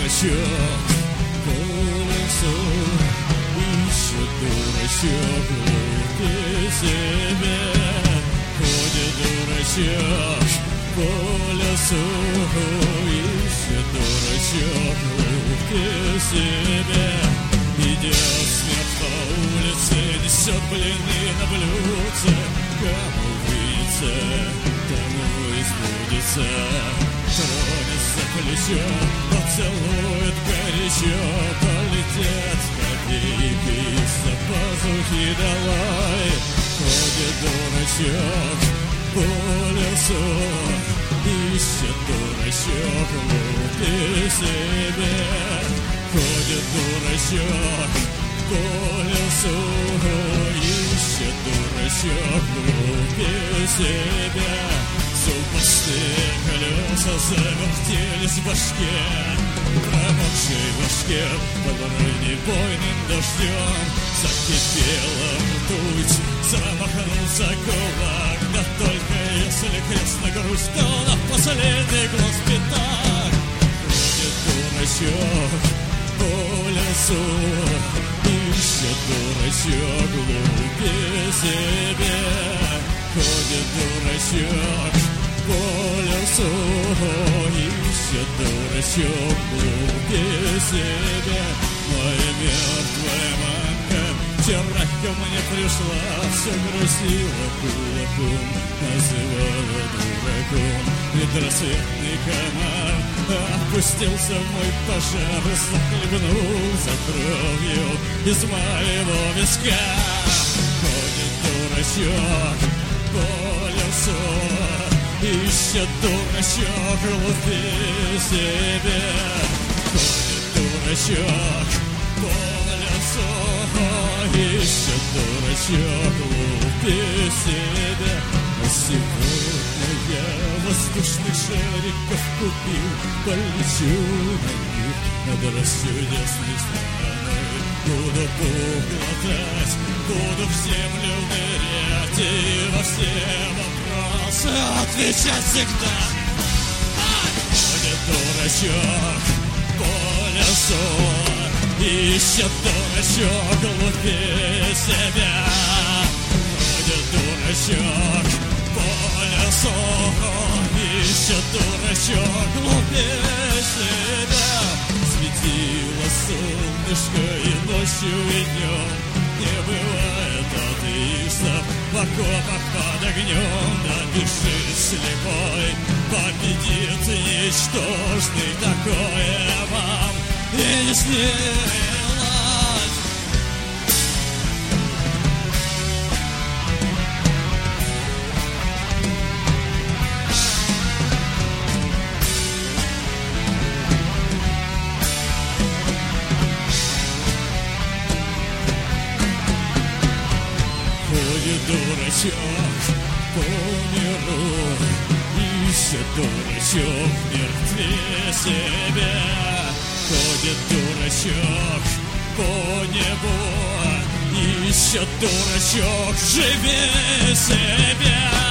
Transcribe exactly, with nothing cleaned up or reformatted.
дурачок по лесу, ищет дурачок внутри себя. Ходит дурачок по лесу, ищет дурачок внутри себя. Идет смерть по улице, несет блины на блюдце. Кому выйдется, тому избудется. Тронет за плечо, поцелует горячо. Полетят копейки из-за пазухи долой. Ходит дурачок по лесу, ищет дурачок внутри себя. Ходит дурачок по лесу, ищет дурачок внутри себя. Зубастые колеса завертелись в башке, промокшей башке под бронебойным дождем. Закипела ртуть, замахнулся кулак, да только если крест на грудь, то на последний глаз пятак. Ходит дурачок по лесу, ищет дурачок глубже себя. Ходит дурачок по лесу, ищет дурачок глубже себя. Моя мертвая мамка вчера ко мне пришла, все грустила кулаком, называла дураком. Предрассветный комар опустился в мой пожар, захлебнул за кровью из моего виска. Ходит дурачок по лесу, ищет дурачок внутри себя. Ходит дурачок по лесу, ищет дурачок внутри себя. А сегодня я воздушных шариков купил, полечу на них над расчудесной страной. Буду поглотать, буду в землю нырять и во все вопросы отвечать всегда. Ходит дурачок по лесу, ищет дурачок глубже себя. Ходит дурачок по лесу, ищет дурачок глубже себя. Светило солнышко и ночью, и днем, не бывает атеистов в окопах под огнем. Напиши слепой, победит ничтожный, такое вам и не снилось. Дурачок по миру, ищет дурачок мертвее себя. Ходит дурачок по небу, ищет дурачок живее себя.